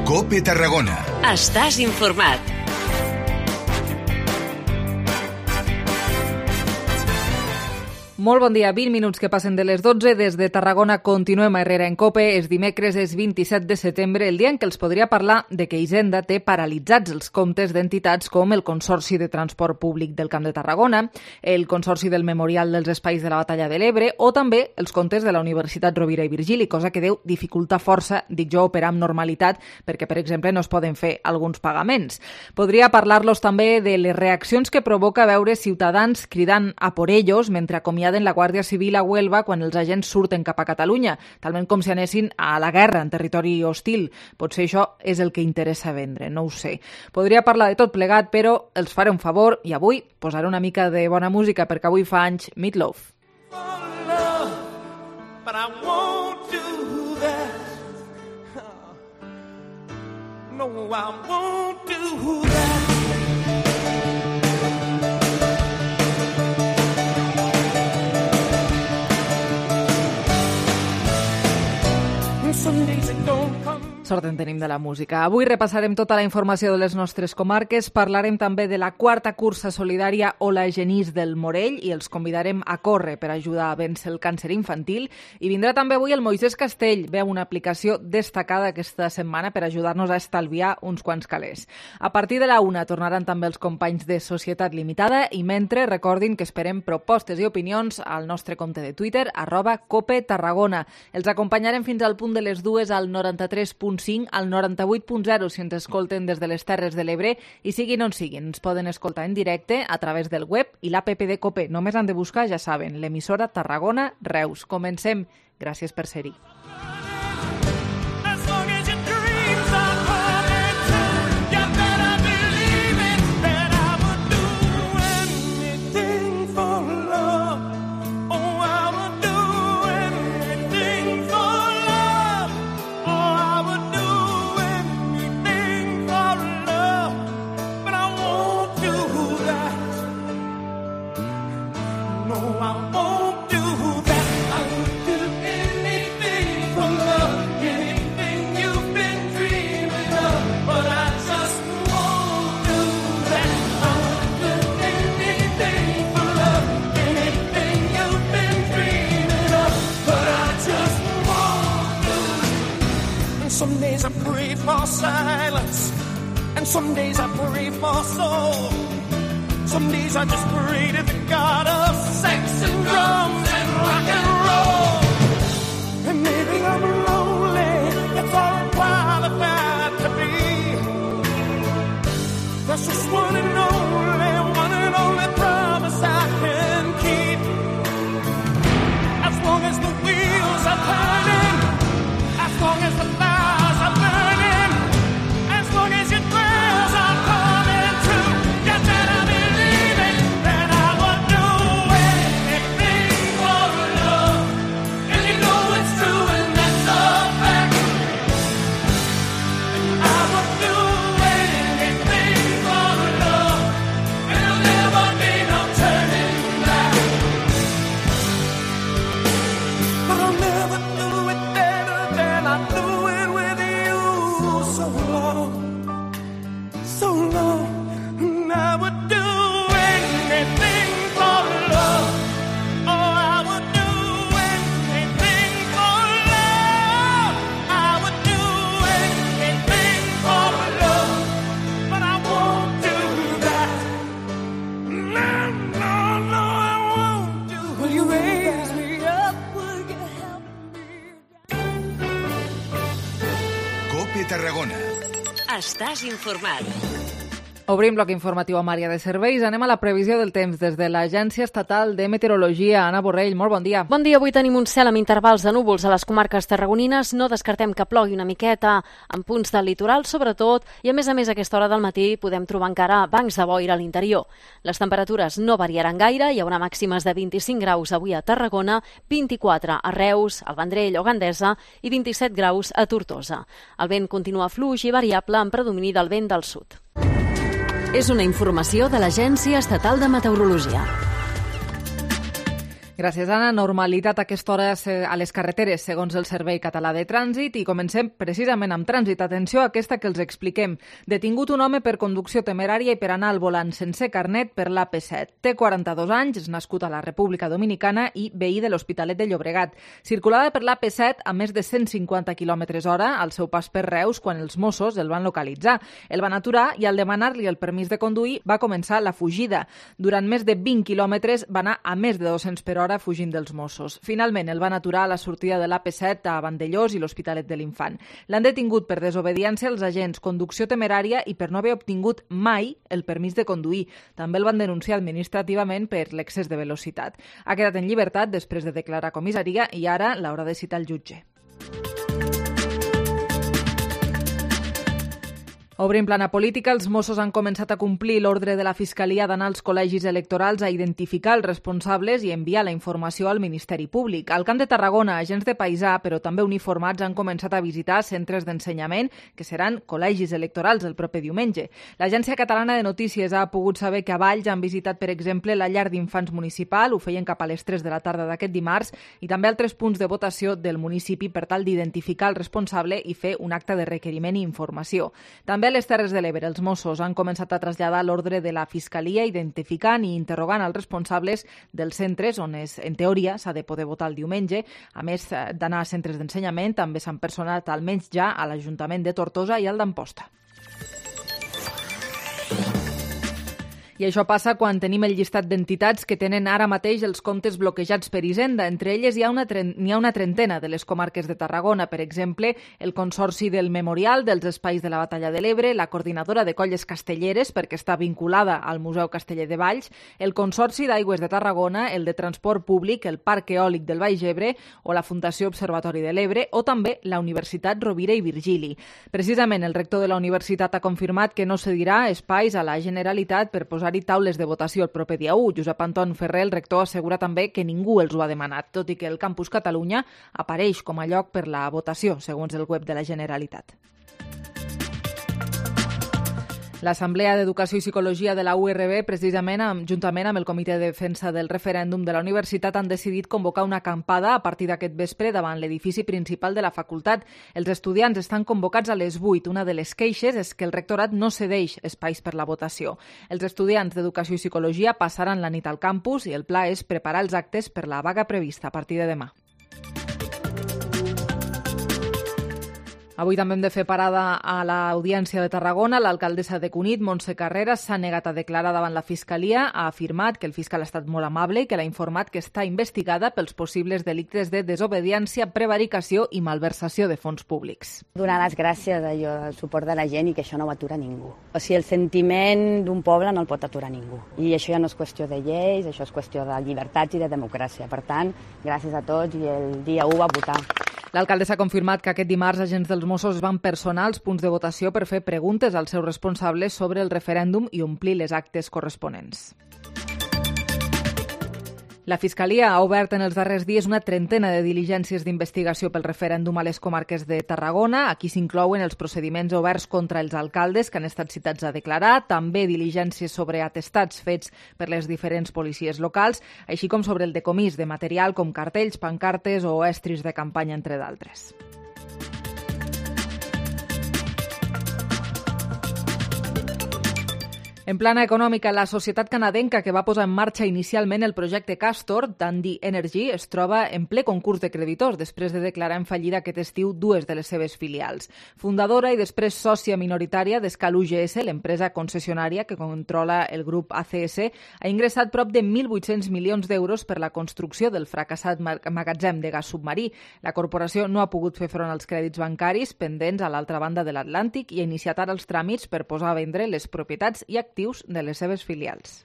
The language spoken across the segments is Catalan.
COPE Tarragona. Estàs informat. Molt bon dia, 20 minuts que passen de les 12. Des de Tarragona continuem a Herrera en COPE. És dimecres, és 27 de setembre, el dia en què els podria parlar de que Hisenda té paralitzats els comptes d'entitats com el Consorci de Transport Públic del Camp de Tarragona, el Consorci del Memorial dels Espais de la Batalla de l'Ebre o també els comptes de la Universitat Rovira i Virgili, cosa que deu dificultar força, dic jo, operar amb normalitat perquè, per exemple, no es poden fer alguns pagaments. Podria parlar-los també de les reaccions que provoca veure ciutadans cridant a por ellos mentre acomiaden la Guàrdia Civil a Huelva quan els agents surten cap a Catalunya, talment com si anessin a la guerra en territori hostil. Potser això és el que interessa vendre, no ho sé. Podria parlar de tot plegat, però els faré un favor i avui posaré una mica de bona música perquè avui fa anys Meatloaf. But I won't do that. No, I won't do that. Sort en tenim de la música. Avui repassarem tota la informació de les nostres comarques, parlarem també de la quarta cursa solidària Hola Genís del Morell i els convidarem a córrer per ajudar a vèncer el càncer infantil i vindrà també avui el Moisès Castell, veu una aplicació destacada aquesta setmana per ajudar-nos a estalviar uns quants calés. A partir de la 1 tornaran també els companys de Societat Limitada i mentre recordin que esperem propostes i opinions al nostre compte de Twitter @COPE Tarragona. Els acompanyarem fins al punt de les 2 al 93.5 al 98.0 si ens escolten des de les Terres de l'Ebre i siguin on siguin. Ens poden escoltar en directe a través del web i l'app de COPE. Només han de buscar, ja saben, l'emissora Tarragona Reus. Comencem. Gràcies per ser-hi. Some days I pray for silence, and some days I pray for soul. Some days I just pray to the God of sex and drums and rock and roll. And maybe I'm lonely, that's all I'm qualified to be. That's just one and only promise I can keep. As long as the wheels are turning, as long as the fires are burning, as long as your prayers are coming true, you better believe it, that I would do anything for love. And you know it's true and that's a fact. I would do anything for love, and there'll never be no turning back. But I'll never do it better than I do it with you. So long, and I would do anything for love. Oh, I would do anything for love. I would do anything for love, but I won't do that. No, I won't do. Will you raise me up? Will you help me? COPE Tarragona. Estàs informat. Obrim bloc informatiu amb àrea de serveis. Anem a la previsió del temps des de l'Agència Estatal de Meteorologia. Anna Borrell, molt bon dia. Bon dia. Avui tenim un cel amb intervals de núvols a les comarques tarragonines. No descartem que plogui una miqueta en punts del litoral, sobretot, i a més, a aquesta hora del matí podem trobar encara bancs de boira a l'interior. Les temperatures no variaran gaire. Hi haurà màximes de 25 graus avui a Tarragona, 24 a Reus, al Vendrell o Gandesa i 27 graus a Tortosa. El vent continua fluix i variable amb predomini del vent del sud. És una informació de l'Agència Estatal de Meteorologia. Gràcies, Anna. Normalitat a aquesta hora a les carreteres, segons el Servei Català de Trànsit, i comencem precisament amb trànsit. Atenció a aquesta que els expliquem. Detingut un home per conducció temerària i per anar al volant sense carnet per l'AP7. Té 42 anys, és nascut a la República Dominicana i veí de l'Hospitalet de Llobregat. Circulava per l'AP7 a més de 150 km/h al seu pas per Reus quan els Mossos el van localitzar. El van aturar i al demanar-li el permís de conduir va començar la fugida. Durant més de 20 quilòmetres va anar a més de 200 per hora fugint dels Mossos. Finalment el van aturar a la sortida de l'AP7 a Vandellós i l'Hospitalet de l'Infant. L'han detingut per desobediència als agents, conducció temerària i per no haver obtingut mai el permís de conduir. També el van denunciar administrativament per l'excés de velocitat. Ha quedat en llibertat després de declarar a comissaria i ara l'haurà de citar el jutge. Obrim plana política. Els Mossos han començat a complir l'ordre de la Fiscalia d'anar als col·legis electorals a identificar els responsables i enviar la informació al Ministeri Públic. Al Camp de Tarragona, agents de paisà, però també uniformats, han començat a visitar centres d'ensenyament que seran col·legis electorals el proper diumenge. L'Agència Catalana de Notícies ha pogut saber que a Valls han visitat, per exemple, la llar d'infants municipal, ho feien cap a les 3 de la tarda d'aquest dimarts, i també altres punts de votació del municipi per tal d'identificar el responsable i fer un acte de requeriment i informació. També a les Terres de l'Ebre, els Mossos han començat a traslladar l'ordre de la Fiscalia identificant i interrogant els responsables dels centres on en teoria s'ha de poder votar el diumenge. A més d'anar a centres d'ensenyament, també s'han personat almenys ja a l'Ajuntament de Tortosa i al d'Amposta. I això passa quan tenim el llistat d'entitats que tenen ara mateix els comptes bloquejats per Hisenda. Entre elles n'hi ha una trentena de les comarques de Tarragona. Per exemple, el Consorci del Memorial dels Espais de la Batalla de l'Ebre, la Coordinadora de Colles Castelleres, perquè està vinculada al Museu Casteller de Valls, el Consorci d'Aigües de Tarragona, el de Transport Públic, el Parc Eòlic del Baix Ebre o la Fundació Observatori de l'Ebre o també la Universitat Rovira i Virgili. Precisament, el rector de la universitat ha confirmat que no cedirà espais a la Generalitat per posar taules de votació el proper dia 1. Josep Anton Ferrer, el rector, assegura també que ningú els ho ha demanat, tot i que el Campus Catalunya apareix com a lloc per la votació, segons el web de la Generalitat. L'Assemblea d'Educació i Psicologia de la URB, precisament juntament amb el Comitè de Defensa del Referèndum de la Universitat, han decidit convocar una acampada a partir d'aquest vespre davant l'edifici principal de la facultat. Els estudiants estan convocats a les 8. Una de les queixes és que el rectorat no cedeix espais per la votació. Els estudiants d'Educació i Psicologia passaran la nit al campus i el pla és preparar els actes per la vaga prevista a partir de demà. Avui també hem de fer parada a l'Audiència de Tarragona. L'alcaldessa de Cunit, Montse Carreras, s'ha negat a declarar davant la Fiscalia. Ha afirmat que el fiscal ha estat molt amable i que l'ha informat que està investigada pels possibles delictes de desobediència, prevaricació i malversació de fons públics. Donar les gràcies al suport de la gent i que això no ho atura ningú. O sigui, el sentiment d'un poble no el pot aturar ningú. I això ja no és qüestió de lleis, això és qüestió de llibertats i de democràcia. Per tant, gràcies a tots i el dia 1 a votar. L'alcaldessa ha confirmat que aquest dimarts agents dels Mossos van personar els punts de votació per fer preguntes als seus responsables sobre el referèndum i omplir les actes corresponents. La Fiscalia ha obert en els darrers dies una trentena de diligències d'investigació pel referèndum a les comarques de Tarragona. Aquí s'inclouen els procediments oberts contra els alcaldes que han estat citats a declarar, també diligències sobre atestats fets per les diferents policies locals, així com sobre el decomís de material com cartells, pancartes o estris de campanya, entre d'altres. En plana econòmica, la societat canadenca que va posar en marxa inicialment el projecte Castor, Dundee Energy, es troba en ple concurs de creditors després de declarar en fallida aquest estiu dues de les seves filials. Fundadora i després sòcia minoritària d'Escal UGS, l'empresa concessionària que controla el grup ACS, ha ingressat prop de 1.800 milions d'euros per la construcció del fracassat magatzem de gas submarí. La corporació no ha pogut fer front als crèdits bancaris pendents a l'altra banda de l'Atlàntic i ha iniciat ara els tràmits per posar a vendre les propietats i actius de les seves filials.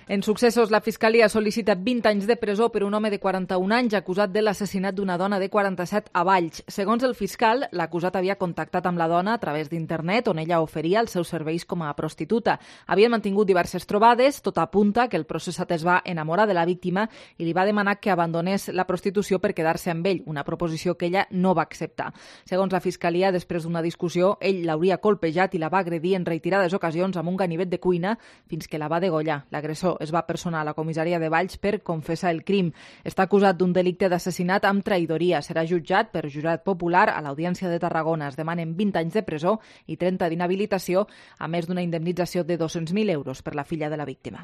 En successos, la Fiscalia sol·licita 20 anys de presó per un home de 41 anys acusat de l'assassinat d'una dona de 47 a Valls. Segons el fiscal, l'acusat havia contactat amb la dona a través d'internet, on ella oferia els seus serveis com a prostituta. Havien mantingut diverses trobades, tot apunta que el processat es va enamorar de la víctima i li va demanar que abandonés la prostitució per quedar-se amb ell, una proposició que ella no va acceptar. Segons la Fiscalia, després d'una discussió, ell l'hauria colpejat i la va agredir en reiterades ocasions amb un ganivet de cuina fins que la va degollar. L'agressor es va personar a la comissaria de Valls per confessar el crim. Està acusat d'un delicte d'assassinat amb traïdoria. Serà jutjat per jurat popular a l'Audiència de Tarragona. Es demanen 20 anys de presó i 30 d'inhabilitació, a més d'una indemnització de 200.000 euros per la filla de la víctima.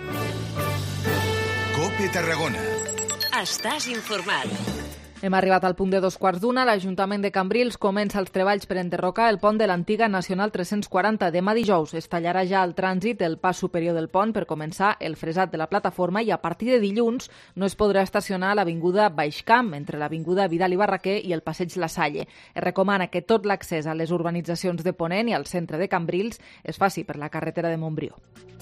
COPE Tarragona. Estàs informat. Hem arribat al punt de 2:15. L'Ajuntament de Cambrils comença els treballs per enderrocar el pont de l'antiga Nacional 340. Demà dijous es tallarà ja el trànsit del pas superior del pont per començar el fresat de la plataforma i a partir de dilluns no es podrà estacionar a l'Avinguda Baixcamp, entre l'Avinguda Vidal i Barraquer i el Passeig La Salle. Es recomana que tot l'accés a les urbanitzacions de Ponent i al centre de Cambrils es faci per la carretera de Montbrió.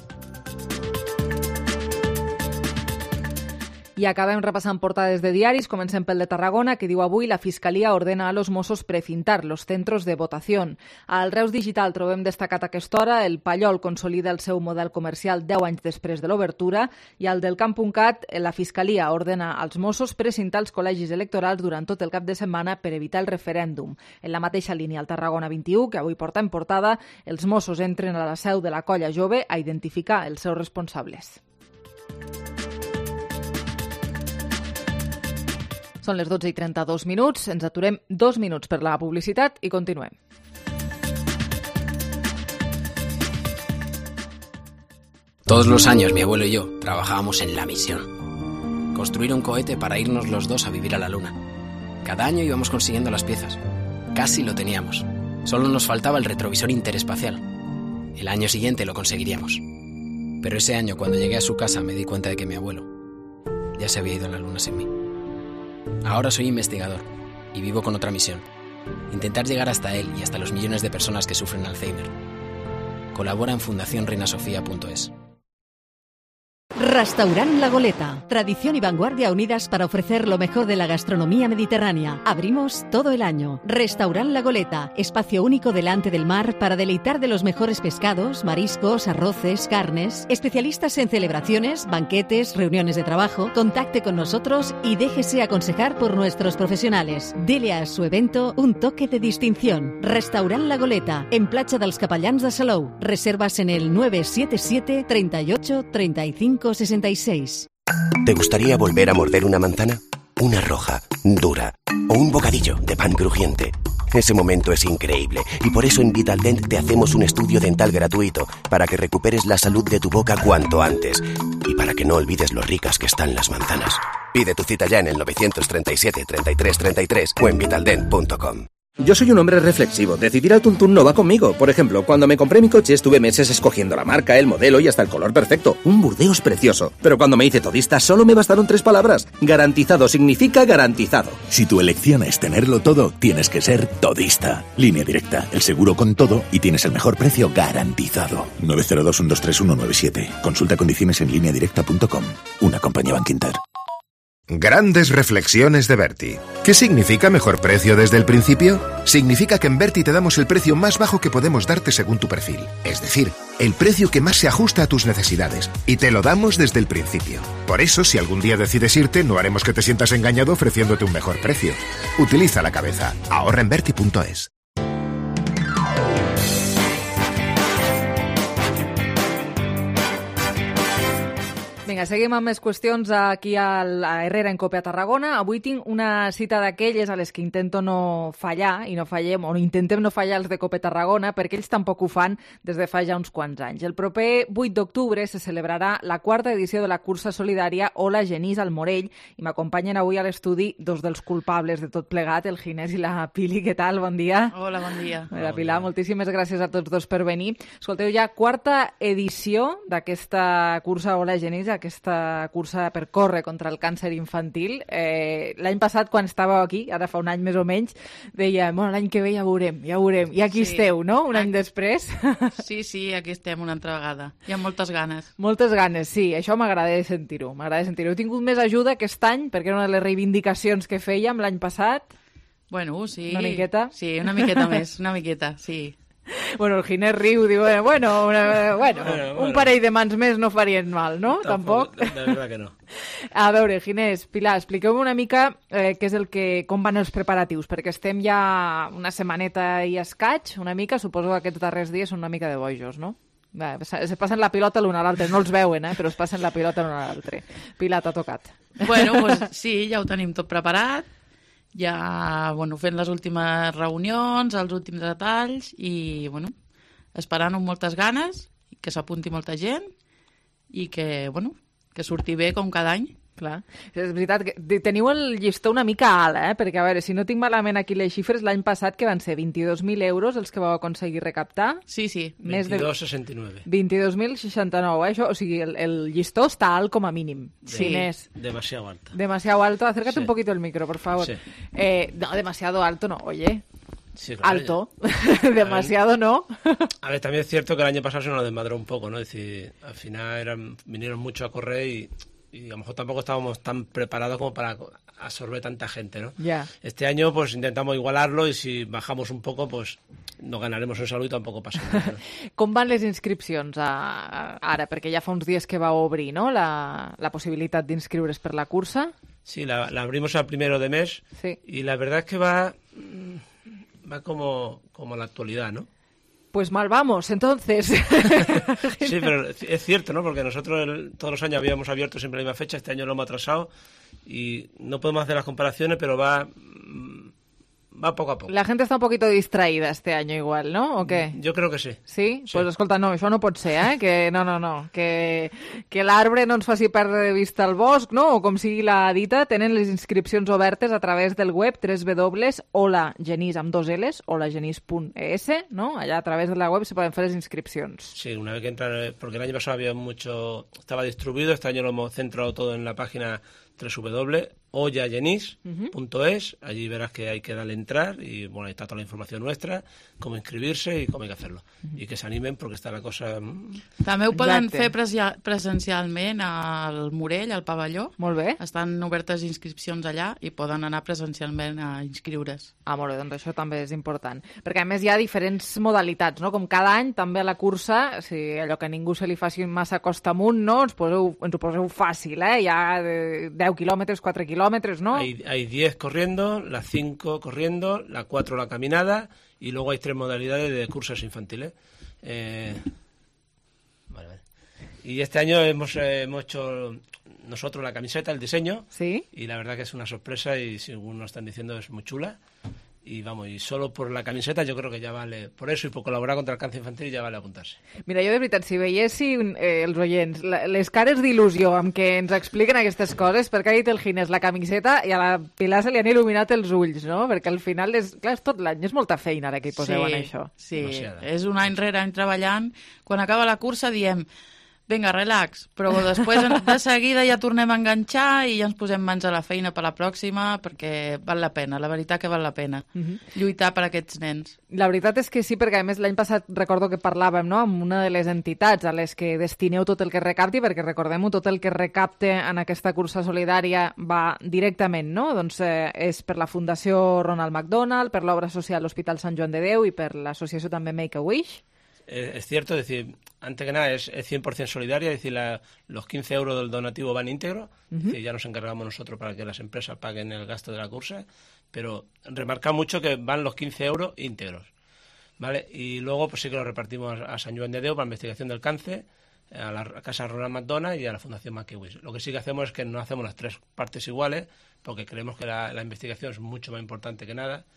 I acabem repassant portades de diaris. Comencem pel de Tarragona, que diu avui la Fiscalia ordena a los Mossos precintar los centros de votación. Al Reus Digital trobem destacat a aquesta hora el Pallol consolida el seu model comercial 10 anys després de l'obertura i al del Camp.cat la Fiscalia ordena als Mossos precintar els col·legis electorals durant tot el cap de setmana per evitar el referèndum. En la mateixa línia al Tarragona 21, que avui porta en portada, els Mossos entren a la seu de la colla jove a identificar els seus responsables. Són les 12:32. Ens aturem 2 minuts per la publicitat i continuem. Todos los años mi abuelo y yo trabajábamos en la misión. Construir un cohete para irnos los dos a vivir a la luna. Cada año íbamos consiguiendo las piezas. Casi lo teníamos. Solo nos faltaba el retrovisor interespacial. El año siguiente lo conseguiríamos. Pero ese año, cuando llegué a su casa, me di cuenta de que mi abuelo ya se había ido a la luna sin mí. Ahora soy investigador y vivo con otra misión. Intentar llegar hasta él y hasta los millones de personas que sufren Alzheimer. Colabora en fundacionreinasofia.es. Restaurant La Goleta. Tradición y vanguardia unidas para ofrecer lo mejor de la gastronomía mediterránea. Abrimos todo el año. Restaurant La Goleta. Espacio único delante del mar para deleitar de los mejores pescados, mariscos, arroces, carnes. Especialistas en celebraciones, banquetes, reuniones de trabajo. Contacte con nosotros y déjese aconsejar por nuestros profesionales. Dele a su evento un toque de distinción. Restaurant La Goleta. En Platja dels Capellans de Salou. Reservas en el 977 38 35 66. ¿Te gustaría volver a morder una manzana? Una roja, dura o un bocadillo de pan crujiente. Ese momento es increíble y por eso en Vitaldent te hacemos un estudio dental gratuito para que recuperes la salud de tu boca cuanto antes y para que no olvides lo ricas que están las manzanas. Pide tu cita ya en el 937 33 33 o en vitaldent.com. Yo soy un hombre reflexivo. Decidir al tuntún no va conmigo. Por ejemplo, cuando me compré mi coche estuve meses escogiendo la marca, el modelo y hasta el color perfecto. Un Burdeos precioso. Pero cuando me hice todista solo me bastaron 3 palabras. Garantizado significa garantizado. Si tu elección es tenerlo todo, tienes que ser todista. Línea Directa, el seguro con todo y tienes el mejor precio garantizado. 902-123-197. Consulta condiciones en lineadirecta.com. Una compañía Bankinter. Grandes reflexiones de Berti. ¿Qué significa mejor precio desde el principio? Significa que en Berti te damos el precio más bajo que podemos darte según tu perfil. Es decir, el precio que más se ajusta a tus necesidades. Y te lo damos desde el principio. Por eso, si algún día decides irte, no haremos que te sientas engañado ofreciéndote un mejor precio. Utiliza la cabeza. Ahorra en Berti.es. Vinga, seguim amb més qüestions aquí a Herrera en Cope a Tarragona. Avui tinc una cita d'aquelles a les que intento no fallar, i no fallem, o intentem no fallar els de Cope Tarragona, perquè ells tampoc ho fan des de fa ja uns quants anys. El proper 8 d'octubre se celebrarà la 4ª edició de la cursa solidària Hola Genís al Morell, i m'acompanyen avui a l'estudi dos dels culpables de tot plegat, el Ginés i la Pili. Què tal? Bon dia. Hola, bon dia. La Pilar, moltíssimes gràcies a tots dos per venir. Escolteu, ja 4ª edició d'aquesta cursa Hola Genís. aquesta cursa per córrer contra el càncer infantil. L'any passat, quan estàveu aquí, ara fa un any més o menys, deia, bueno, l'any que ve ja veurem. I aquí esteu, no?, un any després. Sí, aquí estem una altra vegada. Hi ha moltes ganes. Moltes ganes, sí. Això m'agrada sentir-ho. He tingut més ajuda aquest any, perquè era una de les reivindicacions que fèiem l'any passat. Bueno, sí. Una miqueta? Sí, una miqueta més, una miqueta, sí. Bueno, el Ginés riu, diu, un parell de mans més no farien mal, no? Tampoc. De veritat que no. A veure, Ginés, Pilar, expliqueu-me una mica com van els preparatius, perquè estem ja una setmaneta i escaig, una mica, suposo que aquests darrers dies són una mica de bojos, no? Se passen la pilota l'un a l'altre, no els veuen, però es passen la pilota l'un a l'altre. Pilar, t'ha tocat. Bueno, pues sí, ja ho tenim tot preparat. Ja, fent les últimes reunions, els últims detalls i, esperant amb moltes ganes, que s'apunti molta gent i que surti bé com cada any. Clar, és veritat que teniu el llistó una mica alt, perquè, a veure, si no tinc malament aquí les xifres, l'any passat que van ser 22.000 euros els que vau aconseguir recaptar. Sí. 22.69. 22.069, això, o sigui, el llistó està alt com a mínim. Sí, demasiado alto. Demasiado alto, acércate un poquito el micro, por favor. Sí. No, demasiado alto no, oye. Sí, claro, alto, demasiado no. A ver, también es cierto que el año pasado se nos desmadró un poco, ¿no? Es decir, al final vinieron mucho a correr y a lo mejor tampoco estábamos tan preparados como para absorber tanta gente, ¿no? Yeah. Este año pues intentamos igualarlo y si bajamos un poco pues no ganaremos en salud i tampoc passa nada. Com van les inscripcions ara? Perquè ja fa uns dies que va obrir, no?, la possibilitat d'inscriure's per la cursa. Sí, la abrimos al 1 de mes, sí. Y la verdad es que va como la actualidad, ¿no? Pues mal vamos, entonces. Sí, pero es cierto, ¿no? Porque nosotros todos los años habíamos abierto siempre la misma fecha, este año lo hemos atrasado y no podemos hacer las comparaciones, pero va poco a poco. La gente está un poquito distraída este año igual, ¿no? ¿O qué? Yo creo que sí. Sí? Pues escolta, no, això no pot ser, que no. Que l'arbre no ens faci perdre de vista el bosc, no? O com sigui la dita, tenen les inscripcions obertes a través del web www.holagenís amb 2 L's, holagenís.es, ¿no? Allà a través de la web se poden fer les inscripcions. Sí, una vez que entran, porque el año pasado había estaba distribuido, este año lo hemos centrado todo en la página www.holagenís.es, allí verás que hay que darle entrar y bueno, ahí está toda la información nuestra, cómo inscribirse y cómo hay que hacerlo. Y que se animen porque está la cosa... També ho poden fer presencialment al Morell, al pavelló. Molt bé. Estan obertes inscripcions allà i poden anar presencialment a inscriure's. Molt bé, doncs això també és important. Perquè a més hi ha diferents modalitats, no? Com cada any també a la cursa, si allò que a ningú se li faci massa costa amunt, no? Ens ho poseu fàcil, Hi ha 10 kilómetros, 4 kilómetros, ¿no? Hay 10 corriendo, las 5 corriendo, la 4 la caminada y luego hay 3 modalidades de cursos infantiles. Vale. Y este año hemos hecho nosotros la camiseta, el diseño. Sí. Y la verdad que es una sorpresa y según nos están diciendo es muy chula. Y solo por la camiseta yo creo que ya vale, por eso y por colaborar contra el càncer infantil ja vale apuntar-se. Mira, jo de veritat, si veiessin els oients les cares d'il·lusió amb què ens expliquen aquestes coses, perquè ha dit el Ginés la camiseta i a la Pilar se li han il·luminat els ulls, no? Perquè al final, és tot l'any, és molta feina ara que hi poseu en això. Sí, és un any rere any treballant. Quan acaba la cursa diem vinga, relax, però després de seguida ja tornem a enganxar i ja ens posem mans a la feina per la pròxima perquè val la pena, la veritat que val la pena lluitar per aquests nens. La veritat és que sí, perquè a més l'any passat recordo que parlàvem, no?, amb una de les entitats a les que destineu tot el que recapti, perquè recordem-ho, tot el que recapte en aquesta cursa solidària va directament, no? Doncs és per la Fundació Ronald McDonald, per l'obra social Hospital Sant Joan de Déu i per l'associació també Make-A-Wish. Es cierto, es decir, antes que nada es 100% solidaria, es decir, los 15 euros del donativo van íntegros, es decir, ya nos encargamos nosotros para que las empresas paguen el gasto de la cursa, pero remarcar mucho que van los 15 euros íntegros, ¿vale? Y luego pues sí que lo repartimos a San Joan de Déu para investigación del cáncer, a la Casa Ronald McDonald y a la Fundación Make-A-Wish. Lo que sí que hacemos es que no hacemos las 3 partes iguales, porque creemos que la investigación es mucho más importante que nada,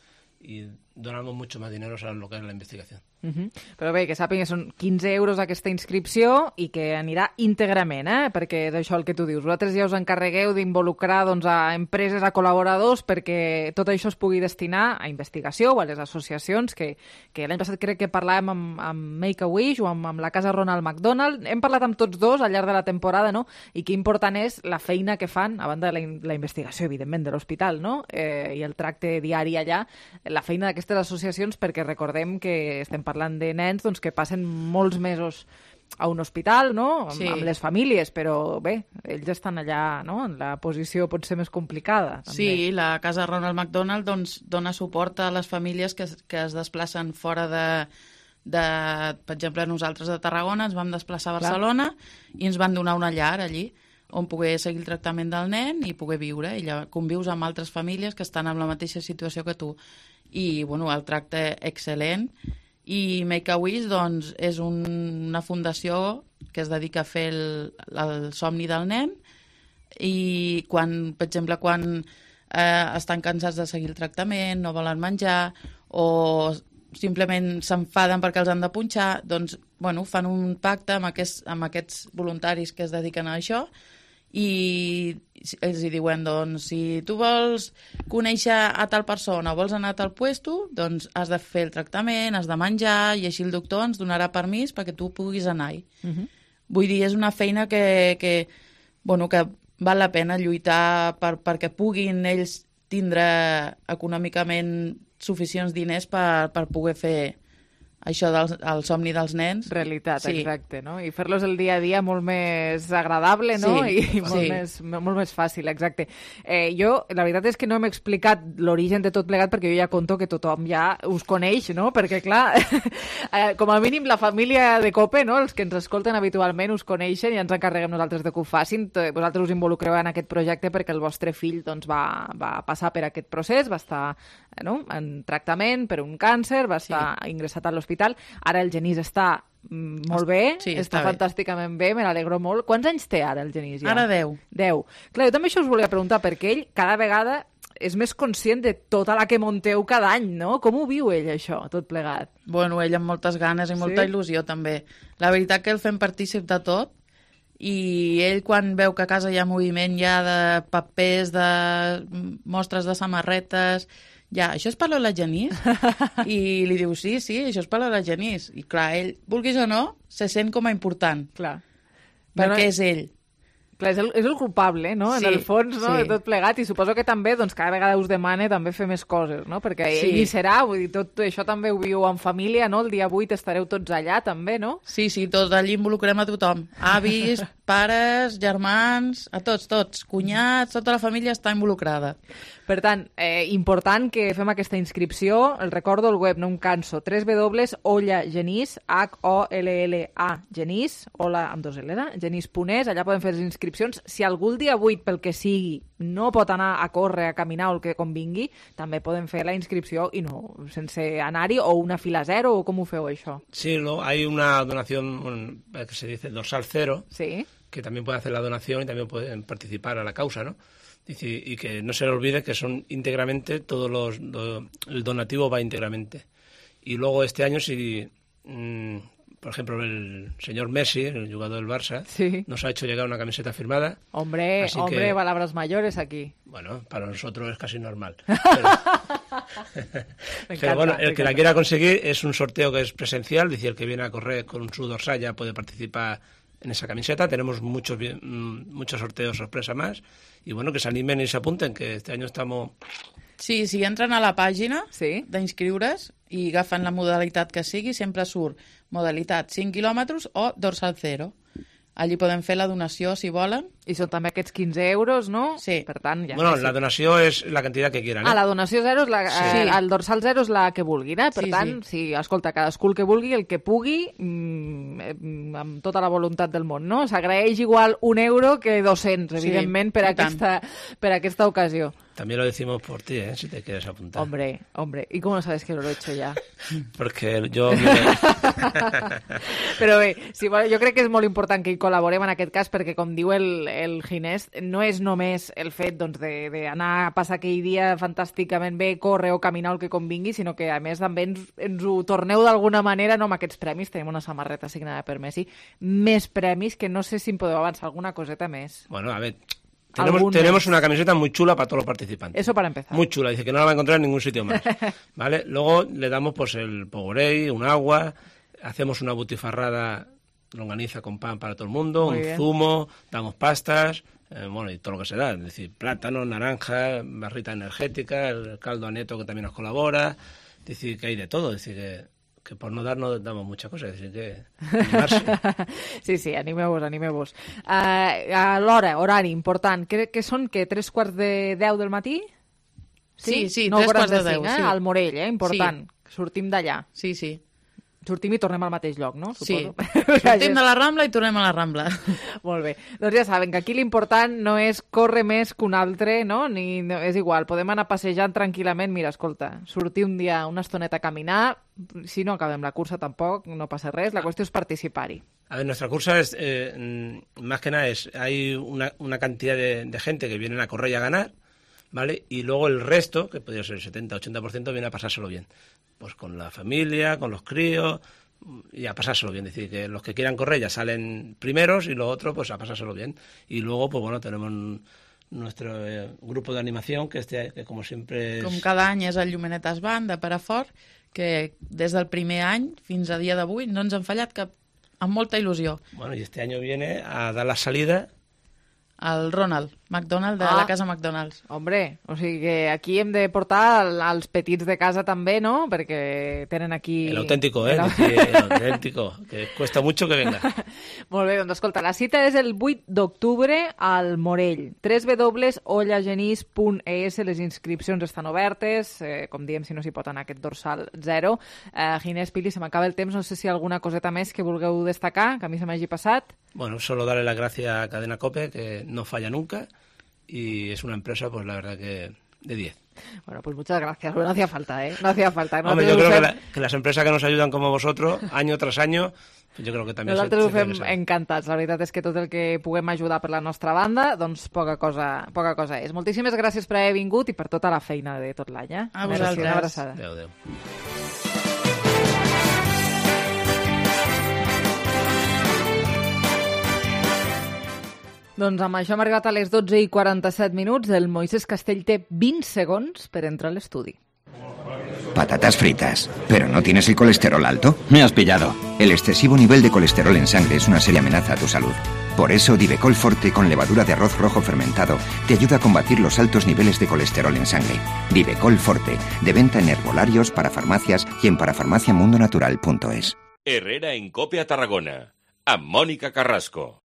y donamos mucho más dinero a lo que es la investigación. Però bé, que sàpiguen que són 15 euros aquesta inscripció i que anirà íntegrament, perquè és això el que tu dius. Vosaltres ja us encarregueu d'involucrar doncs, a empreses, a col·laboradors, perquè tot això es pugui destinar a investigació o a les associacions, que l'any passat crec que parlàvem amb Make-A-Wish o amb la Casa Ronald McDonald. Hem parlat amb tots dos al llarg de la temporada, no? I que important és la feina que fan, a banda de la investigació, evidentment, de l'hospital, no? I el tracte diari allà, la feina d'aquestes associacions, perquè recordem que estem parlant de nens doncs, que passen molts mesos a un hospital, no? Sí. Amb les famílies, però bé, ells estan allà, no? En la posició pot ser més complicada. També. Sí, la Casa Ronald McDonald doncs, dona suport a les famílies que es desplacen fora per exemple, nosaltres de Tarragona ens vam desplaçar a Barcelona i ens van donar una llar allí on poder seguir el tractament del nen i poder viure. I ja convius amb altres famílies que estan en la mateixa situació que tu. I, bueno, el tracte excel·lent. I Make-A-Wish doncs, és una fundació que es dedica a fer el somni del nen i, per exemple, quan estan cansats de seguir el tractament, no volen menjar o simplement s'enfaden perquè els han de punxar, doncs, bueno, fan un pacte amb aquests voluntaris que es dediquen a això i ells hi diuen, doncs, si tu vols conèixer a tal persona o vols anar a tal puesto, doncs has de fer el tractament, has de menjar, i així el doctor ens donarà permís perquè tu puguis anar-hi. Vull dir, és una feina que val la pena lluitar perquè puguin ells tindre econòmicament suficients diners per poder fer això del somni dels nens. Realitat, sí. Exacte, no? I fer-los el dia a dia molt més agradable, no? Sí, i molt més fàcil, exacte. Jo, la veritat és que no hem explicat l'origen de tot plegat perquè jo ja conto que tothom ja us coneix, no? Perquè, clar, com a mínim la família de COPE, no? Els que ens escolten habitualment us coneixen i ens encarreguem nosaltres de que ho facin. Vosaltres us involucreu en aquest projecte perquè el vostre fill doncs, va passar per aquest procés, va estar en tractament per un càncer, va estar ingressat a l'hospital. Ara el Genís està molt bé, està fantàsticament bé, me n'alegro molt. Quants anys té ara el Genís? Ja? Ara 10. 10. Clar, jo també això us volia preguntar, perquè ell cada vegada és més conscient de tota la que munteu cada any, no? Com ho viu ell, això, tot plegat? Bueno, ell amb moltes ganes i molta il·lusió, també. La veritat que el fem partícip de tot, i ell quan veu que a casa hi ha moviment ja de papers, de mostres de samarretes, això és per l'Ola Genís? I li diu, sí, això és per l'Ola Genís. I clar, ell, vulguis o no, se sent com a important. Clar. Perquè és ell. Clar, és el culpable, no? En el fons, no? De tot plegat. I suposo que també, doncs, cada vegada us demana també fer més coses, no? Perquè ell hi serà, vull dir, tot això també ho viu en família, no? El dia 8 estareu tots allà, també, no? Sí, tots allí involucrem a tothom. Avis, pares, germans, a tots, cunyats, tota la família està involucrada. Per tant, important que fem aquesta inscripció. El recordo, el web, no em canso, www.ollagenís, H-O-L-L-A, Genís, hola amb 2 L, genís.es, allà poden fer les inscripcions. Si algú el dia 8, pel que sigui, no pot anar a córrer, a caminar o el que convingui, també poden fer la inscripció i no, sense anar-hi, o una fila zero, o com ho feu, això? Sí, hay una donación que se dice dorsal cero, que también puede hacer la donación y también pueden participar a la causa, ¿no? Y que no se le olvide que son íntegramente, el donativo va íntegramente. Y luego este año, si, por ejemplo, el señor Messi, el jugador del Barça, nos ha hecho llegar una camiseta firmada. Hombre, palabras mayores aquí. Bueno, para nosotros es casi normal. Pero bueno, el que la quiera conseguir es un sorteo que es presencial, es decir, el que viene a correr con su dorsal ya puede participar en esa camiseta. Tenemos muchos sorteos sorpresa más, y bueno, que se animen y se apunten, que este año estamos... Sí, si entren a la pàgina d'inscriure's i agafen la modalitat que sigui, sempre surt modalitat 5 quilòmetres o dorsal 0. Allí poden fer la donació, si volen. I són també aquests 15 euros, no? Sí. Per tant, ja la donació és la quantitat que quieran. La donació 0 és el dorsal 0 és la que vulguin, Per tant, escolta, cadascú el que vulgui, el que pugui, amb tota la voluntat del món, no? S'agraeix igual 1 euro que 200, evidentment, per aquesta ocasió. También lo decimos por ti, si te quieres apuntar. Hombre, ¿y cómo sabes que lo he hecho ya? Perquè jo... Però bé, sí, jo crec que és molt important que hi col·laborem en aquest cas perquè, com diu el Ginés, no és només el fet d'anar a passar aquell dia fantàsticament bé, córrer o caminar el que convingui, sinó que a més també ens ho torneu d'alguna manera, no, amb aquests premis, tenim una samarreta signada per Messi, més premis que no sé si em podeu avançar alguna coseta més. Bueno, a ver... Tenemos una camiseta muy chula para todos los participantes. Eso para empezar. Muy chula, dice que no la va a encontrar en ningún sitio más. ¿Vale? Luego le damos pues el Powerade, un agua, hacemos una butifarrada longaniza con pan para todo el mundo, un zumo, damos pastas, bueno, y todo lo que se da, es decir, plátano, naranja, barrita energética, el caldo aneto que también nos colabora, es decir, que hay de todo, es decir que por no darnos damos muchas cosas, es decir que animarse. Sí, animeu-vos. A l'hora, horari, important, que són, 3:45 del matí? Sí, 9:45, 3:45, sí. Al Morell, important. Sí. Sortim d'allà. Sí. Sortim i tornem al mateix lloc, no? Suposo. Sí, sortim de la Rambla i tornem a la Rambla. Molt bé. Doncs ja saben que aquí l'important no és córrer més que un altre, no? És igual, podem anar passejant tranquil·lament. Mira, escolta, sortir un dia una estoneta a caminar, si no acabem la cursa tampoc, no passa res, la qüestió és participar-hi. A ver, nuestra cursa es, más que nada, hay una cantidad de gente que vienen a correr y a ganar, ¿vale? Y luego el resto, que podría ser el 70-80%, viene a pasárselo bien. Pues con la familia, con los críos, y a pasárselo bien. Es decir, que los que quieran correr ya salen primeros y los otros, pues a pasárselo bien. Y luego, pues bueno, tenemos nuestro grupo de animación, que como siempre... Com cada any és el Llumenetes Band de Perafort, que des del primer any fins a dia d'avui no ens han fallat cap, amb molta il·lusió. Bueno, y este año viene a dar la salida el Ronald McDonald de la casa McDonald's. Hombre, o sigui que aquí hem de portar els petits de casa també, no? Perquè tenen aquí... El auténtico, el auténtico, que cuesta mucho que venga. Molt bé, doncs escolta, la cita és el 8 d'octubre al Morell. www.ollagenís.es, les inscripcions estan obertes, com diem, si no s'hi pot anar aquest dorsal 0. Ginés, Pili, se m'acaba el temps, no sé si hi ha alguna coseta més que vulgueu destacar, que a mi se m'hagi passat. Bueno, solo darle las gracias a Cadena COPE, que no falla nunca, y es una empresa, pues la verdad que de 10. Bueno, pues muchas gracias. Bueno, no hacía falta, ¿eh? No hacía falta. Hombre, yo creo que las empresas que nos ayudan como vosotros, año tras año, pues yo creo que també... Nosaltres ho fem encantats. La veritat és que tot el que puguem ajudar per la nostra banda, doncs poca cosa és. Moltíssimes gràcies per haver vingut i per tota la feina de tot l'any, eh? A vosaltres. Una abraçada. Adéu. Doncs amb això hem arribat a les 12:47. El Moisés Castell té 20 segons per entrar a l'estudi. Patatas fritas. ¿Pero no tienes el colesterol alto? Me has pillado. El excesivo nivel de colesterol en sangre es una seria amenaza a tu salud. Por eso, Divecol Forte con levadura de arroz rojo fermentado te ayuda a combatir los altos niveles de colesterol en sangre. Divecol Forte, de venta en herbolarios, para farmacias y en parafarmaciamundonatural.es. Herrera en Cope a Tarragona, amb Mònica Carrasco.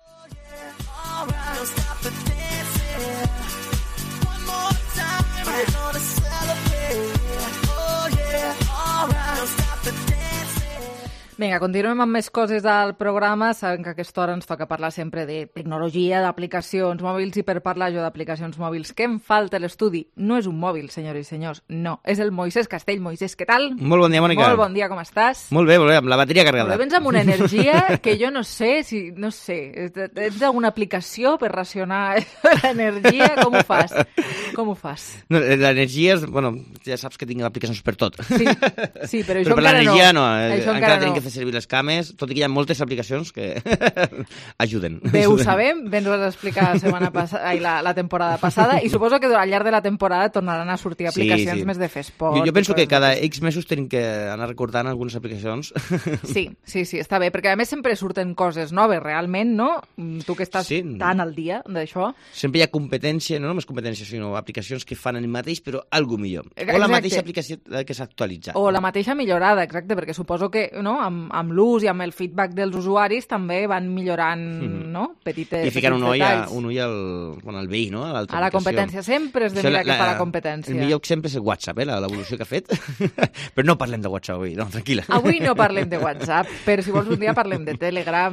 Vinga, continuem amb més coses del programa. Sabem que a aquesta hora ens toca parlar sempre de tecnologia, d'aplicacions mòbils, i per parlar jo d'aplicacions mòbils, què em falta a l'estudi? No és un mòbil, senyores i senyors, no. És el Moisés Castell. Moisés, què tal? Molt bon dia, Mònica. Molt bon dia, com estàs? Molt bé, amb la bateria carregada. Vens amb una energia que jo no sé, ets d'alguna aplicació per racionar l'energia? Com ho fas? No, l'energia és... Bueno, ja saps que tinc aplicacions per tot. Sí, però això encara no. L'energia no. Encara tenim que fer servir les cames, tot i que hi ha moltes aplicacions que ajuden. Bé, ho sabem, ben ho vas explicar la temporada passada, i suposo que al llarg de la temporada tornaran a sortir aplicacions més de fer esport. Jo penso que cada X mesos tenim que anar recordant algunes aplicacions. Sí, està bé, perquè a més sempre surten coses noves, realment, no? Tu que estàs tan al dia d'això. Sempre hi ha competència, no només competència, sinó aplicacions que fan el mateix, però algo millor. O la mateixa aplicació que s'ha actualitzat. O la mateixa millorada, exacte, perquè suposo que amb l'ús i amb el feedback dels usuaris també van millorant, no? Petites i ficant un ull al veí, no? A la competència. Sempre és de mirar que fa la competència. El millor exemple és el WhatsApp, l'evolució que ha fet. Però no parlem de WhatsApp avui, no, tranquil·la. Avui no parlem de WhatsApp, però si vols un dia parlem de Telegram,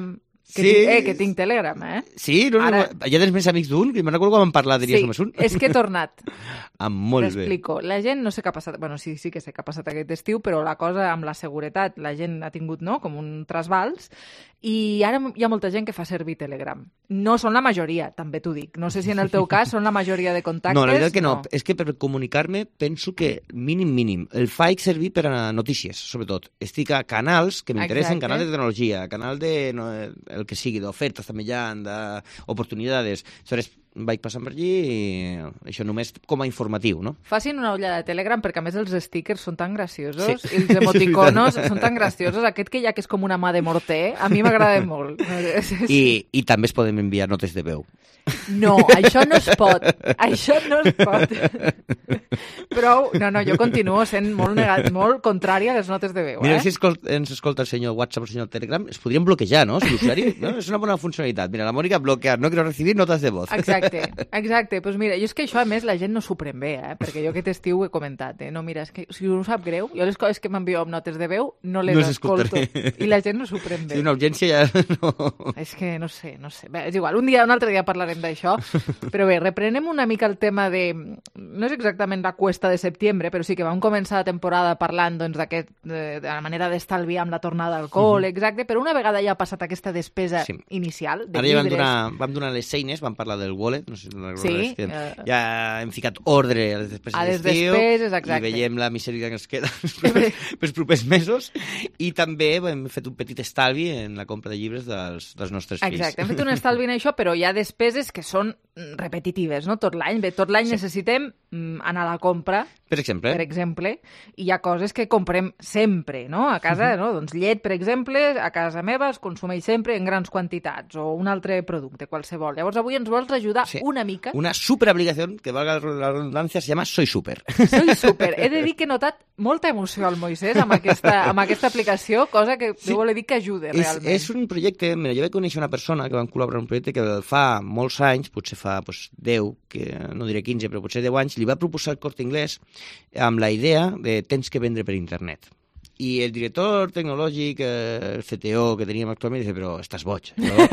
Que tinc Telegram, Sí, ja tens més amics d'un, que me'n recordo quan vam parlar, diries només un. Sí, és que he tornat. Molt bé. T'explico. La gent no sé què ha passat, bueno, sí que sé què ha passat aquest estiu, però la cosa amb la seguretat, la gent ha tingut, no?, com un trasbals, i ara hi ha molta gent que fa servir Telegram. No són la majoria, també t'ho dic. No sé si en el teu cas són la majoria de contactes. No, la veritat que no. És que per comunicar-me penso que mínim. El faig servir per a notícies, sobretot. Estic a canals que m'interessen, canal de tecnologia, canal de el que sigui, d'ofertes també hi ha, d'oportunitats. Aleshores, vaig passant per allí i això només com a informatiu, no? Facin una ullada de Telegram perquè a més els stickers són tan graciosos i els emoticonos són tan graciosos. Aquest que hi ha que és com una mà de morter, a mi m'agrada molt. I també es poden enviar notes de veu. No, això no es pot. Això no es pot. Però, no, jo continuo sent molt contrària a les notes de veu. Mira, si ens escolta el senyor WhatsApp o el senyor Telegram, es podrien bloquejar, no? Si l'usuari, no? És una bona funcionalitat. Mira, la Mònica bloquear, no quiero recibir notes de voz. Exacte. Pues mira, jo és que això, a més, la gent no s'ho pren bé, perquè jo aquest estiu ho he comentat, no, mira, és que si us sap greu, jo les coses que m'envieu amb notes de veu no les escolto. I la gent no s'ho pren bé. Si una urgència ja no... És que no sé. Bé, és igual, un altre dia parlarem d'això, però bé, reprenem una mica el tema de... No és exactament la cuesta de setembre, però sí que vam començar la temporada parlant doncs, de la manera d'estalviar amb la tornada al col, exacte, però una vegada ja ha passat aquesta despesa inicial de llibres... Ara ja vam donar les eines, vam parlar del wallet, no sé si no recordes, ja hem ficat ordre a les despeses d'estiu i veiem la misèria que ens queda pels propers mesos, i també hem fet un petit estalvi en la compra de llibres dels nostres fills. Exacte, hem fet un estalvi en això, però hi ha despeses que són repetitives, no? Tot l'any necessitem anar a la compra, per exemple, i hi ha coses que comprem sempre, no? A casa, no? Doncs llet, per exemple, a casa meva es consumeix sempre en grans quantitats, o un altre producte, qualsevol. Llavors avui ens vols ajudar una mica. Una superaplicació, que valga la redundància, se llama Soy Super. Soy Super. He de dir que he notat molta emoció al Moisès amb aquesta aplicació, cosa que deu voler dir que ajuda realment. És un projecte, mira, jo vaig conèixer una persona que va col·laborar en un projecte que fa molts anys, potser fa 10, que no diré 15, però potser 10 anys, li va proposar el Corte Inglés amb la idea de tens que vendre per internet. I el director tecnològic, el CTO que teníem actualment, dice, però estàs boig,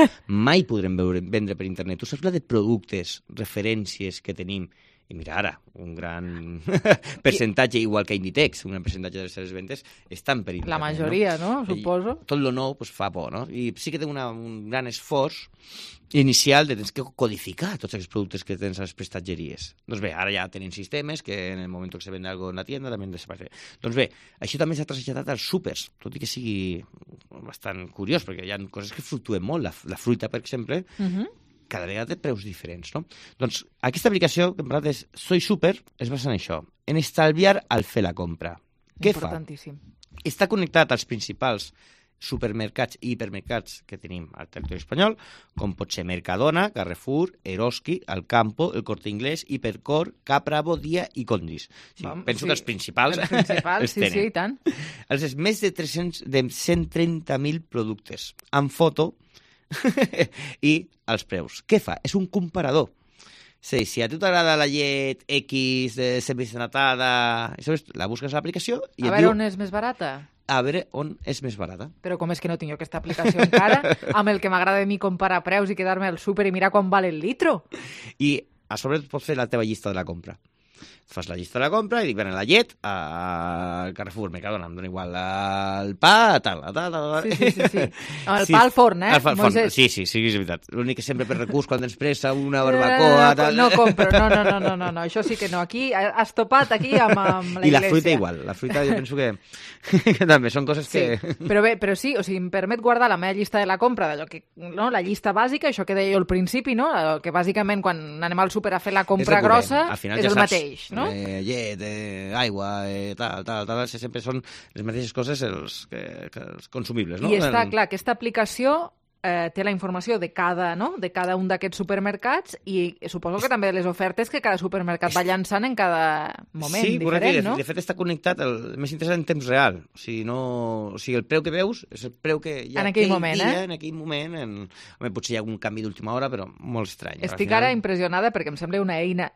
mai podrem vendre per internet. Tu saps la de productes, referències que tenim? I mira ara, un gran percentatge, igual que Inditex, un gran percentatge de les seves ventes estan per internet. La majoria, no? Suposo. Tot lo nou fa por, no? I sí que té un gran esforç inicial de tens que codificar tots els productes que tens a les prestatgeries. Doncs bé, ara ja tenim sistemes que en el moment que se vende algo en la tienda també desapareix. Doncs bé, això també s'ha traslladat als súpers, tot i que sigui bastant curiós, perquè hi ha coses que fluctuen molt. La fruita, per exemple, cada vegada té preus diferents, no? Doncs aquesta aplicació que hem parlat és Soy Super, es basa en això, en estalviar al fer la compra. Què fa? Importantíssim. Està connectat als principals supermercats i hipermercats que tenim al territori espanyol, com pot ser Mercadona, Carrefour, Eroski, Alcampo, el Corte Inglés, Hipercor, Capravo, Dia i Condis. Penso que els principals els tenen. Sí, i tant. Els més de 130.000 productes, amb foto i els preus. Què fa? És un comparador. Sí, si a tu t'agrada la llet X de semidesnatada, la busques a l'aplicació i a veure on és més barata. A veure on és més barata. Però com és que no tinc jo aquesta aplicació encara, amb el que m'agrada a mi comparar preus i quedar-me al súper i mirar quan val el litro? I a sobre pots fer la teva llista de la compra. Fas la llista de la compra i dic, bueno, la llet al Carrefour, Mercadona, em dona igual, el pa, tal. Sí. El pa al forn, al forn. Sí, és veritat. L'únic que sempre per recurs, quan tens pressa, una barbacoa, tal... No compro, no, això sí que no. Aquí has topat aquí amb la Iglesia. I la fruita igual. La fruita jo penso que també són coses que... Però sí, o sigui, em permet guardar la meva llista de la compra, d'allò que, no, la llista bàsica, això que deia jo al principi, no? Que bàsicament quan anem al súper a fer la compra grossa és el mateix, no? Llet, aigua, tal, sempre són les mateixes coses els consumibles, no? I està clar, aquesta aplicació té la informació de cada un d'aquests supermercats i suposo que també les ofertes que cada supermercat va llançant en cada moment diferent, no? De fet està connectat, el més interessant en temps real. O sigui, el preu que veus és el preu que hi ha en aquell moment, en aquell moment. Potser hi ha un canvi d'última hora, però molt estrany. Estic ara impressionada perquè em sembla una eina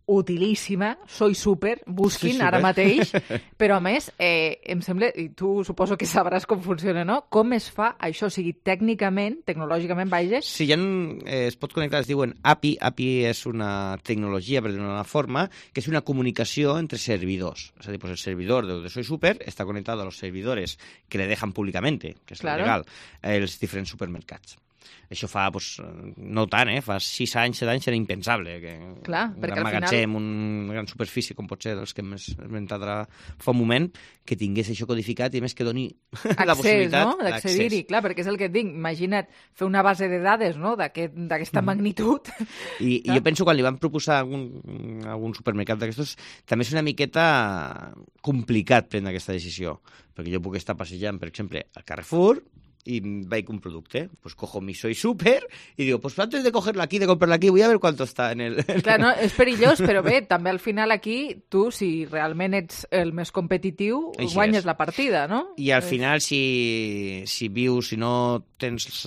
utilíssima, Soy Súper, busquin ara mateix, però a més, em sembla, i tu suposo que sabràs com funciona, no? Com es fa això? O sigui, tècnicament, tecnològicament, vaja... Sí, ja es pot connectar, es diuen API. API és una tecnologia, per dir-ho d'una forma, que és una comunicació entre servidors. És a dir, pues el servidor de Soy Súper està connectat a los servidores que le dejan públicamente, que és legal, els diferents supermercats. Això fa, no tant, fa 6 anys, 7 anys era impensable que un gran magatzem, una gran superfície, com pot ser dels que hem esmentat fa un moment, que tingués això codificat i més que doni la possibilitat d'accedir-hi. Clar, perquè és el que et dic, imagina't fer una base de dades d'aquesta magnitud. I jo penso quan li van proposar algun supermercat d'aquestos, també és una miqueta complicat prendre aquesta decisió, perquè jo puc estar passejant, per exemple, al Carrefour, y veig un producte, pues cojo mi Soy Súper y digo, pues antes de cogerlo aquí, de comprarlo aquí, voy a ver cuánto está en el... Clar, no, és perillós, però bé, també al final aquí, tu, si realment ets el més competitiu, guanyes la partida, no? I al final, si vius, si no tens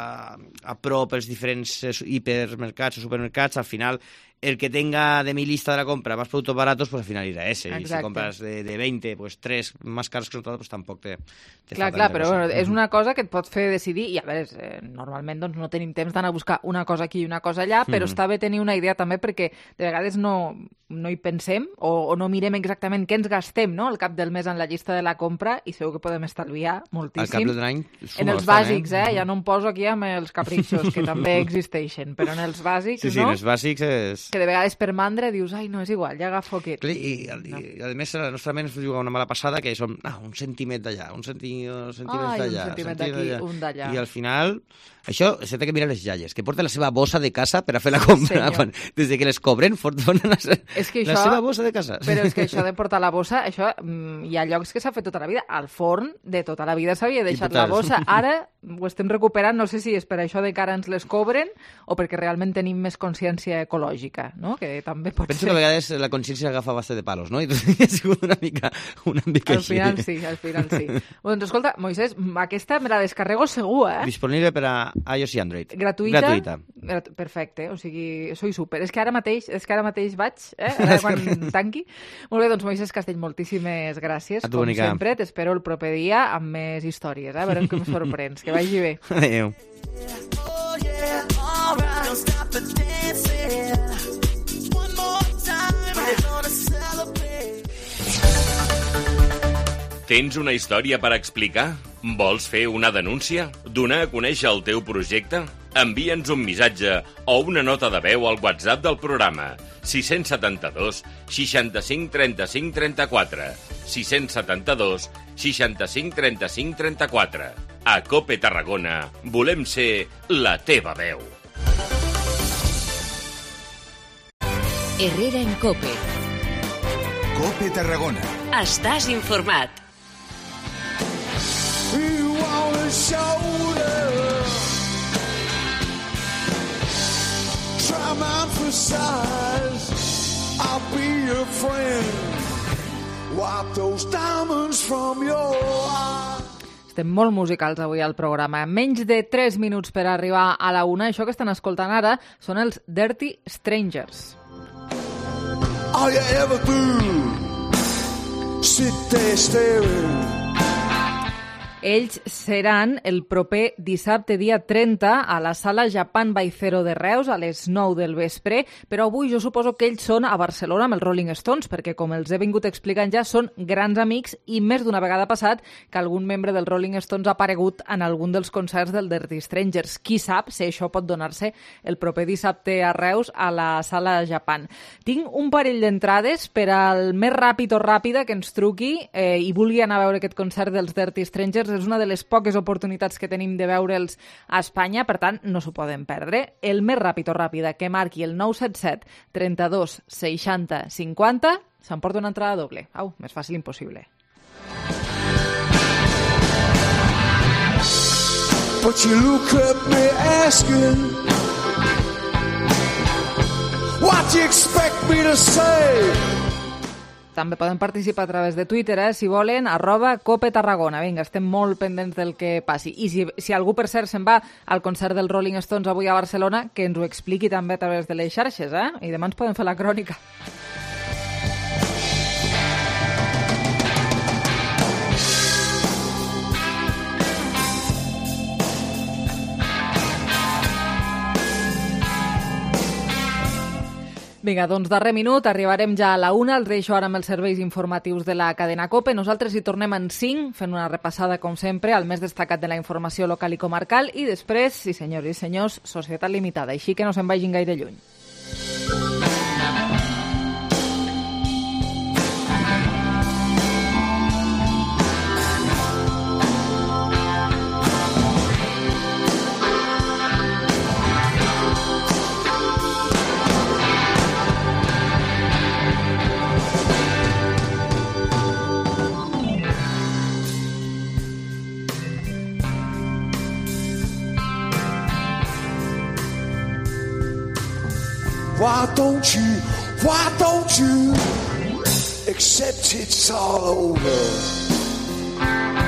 a prop els diferents hipermercats o supermercats, al final el que tenga de mi lista de la compra más productos baratos, pues al final irá ese. Exacte. Y si compras de 20, pues 3 más caros que nosaltres, pues tampoc te clar, però bueno, és una cosa que et pot fer decidir, i a veure, normalment doncs, no tenim temps d'anar a buscar una cosa aquí i una cosa allà, però està bé tenir una idea també perquè de vegades no hi pensem o no mirem exactament què ens gastem, no?, al cap del mes en la llista de la compra, i segur que podem estalviar moltíssim. Al cap de l'any en els bàsics, ja no em poso aquí amb els capritxos, que també existeixen, però en els bàsics, no? Sí, en els bàsics és... Que de vegades per mandra dius, ai, no, és igual, ja agafo aquest. I a més, la nostra ment ens juga una mala passada, que són un centímet d'allà, un centímet d'allà, un centímet d'aquí, un d'allà. I al final, això s'ha de mirar les iaies, que porten la seva bossa de casa per a fer la compra. Des que les cobren, porten la seva bossa de casa. Però és que això de portar la bossa, això hi ha llocs que s'ha fet tota la vida. Al forn de tota la vida s'havia deixat la bossa. Ara ho estem recuperant, no sé si és per això de que ara ens les cobren o perquè realment tenim més consciència ecològica, no? Que també pot ser. Penso que a vegades la consciència agafa a base de palos, no? I ha sigut una mica així. Al final sí. Doncs escolta, Moisés, aquesta me la descarrego segur, Disponible per a iOS i Android. Gratuïta. Perfecte, o sigui, Soy Súper. És que ara mateix vaig, ara quan tanqui. Molt bé, doncs Moisés Castell, moltíssimes gràcies. Com sempre, t'espero el proper dia amb més històries, a veure com em sorprens. Que vagi bé. Adéu. Tens una història per explicar? Vols fer una denúncia? Donar a conèixer el teu projecte? Envia'ns un missatge o una nota de veu al WhatsApp del programa 672 65 35 34 672 65 35 34. A COPE Tarragona volem ser la teva veu. Herrera en COPE. COPE Tarragona. Estàs informat. I'll be your friend. Wipe those diamonds from your eyes. Estem molt musicals avui al programa. Menys de 3 minuts per arribar a la 1. Això que estan escoltant ara són els Dirty Strangers. All you ever do, sit there staring. Ells seran el proper dissabte, dia 30, a la sala Japan by Zero de Reus, a les 9 del vespre, però avui jo suposo que ells són a Barcelona amb els Rolling Stones, perquè com els he vingut explicant ja, són grans amics i més d'una vegada ha passat que algun membre dels Rolling Stones ha aparegut en algun dels concerts del Dirty Strangers. Qui sap si això pot donar-se el proper dissabte a Reus a la sala Japan. Tinc un parell d'entrades per al més ràpid o ràpida que ens truqui i vulgui anar a veure aquest concert dels Dirty Strangers. És una de les poques oportunitats que tenim de veure'ls a Espanya, per tant, no s'ho poden perdre. El més ràpid o ràpida que marqui el 977 32 60 50 s'emporta una entrada doble. Au, més fàcil impossible. But you look at me asking what you expect me to say. també poden participar a través de Twitter, si volen, @CopeTarragona. Vinga, estem molt pendents del que passi. I si algú, per cert, se'n va al concert dels Rolling Stones avui a Barcelona, que ens ho expliqui també a través de les xarxes, I demà ens poden fer la crònica. Vinga, doncs darrer minut, arribarem ja a la 1, els deixo ara amb els serveis informatius de la cadena COPE. Nosaltres hi tornem en 5, fent una repassada, com sempre, al més destacat de la informació local i comarcal, i després, sí senyors i senyors, Societat Limitada, així que no se'n vagin gaire lluny. Why don't you accept it's all over?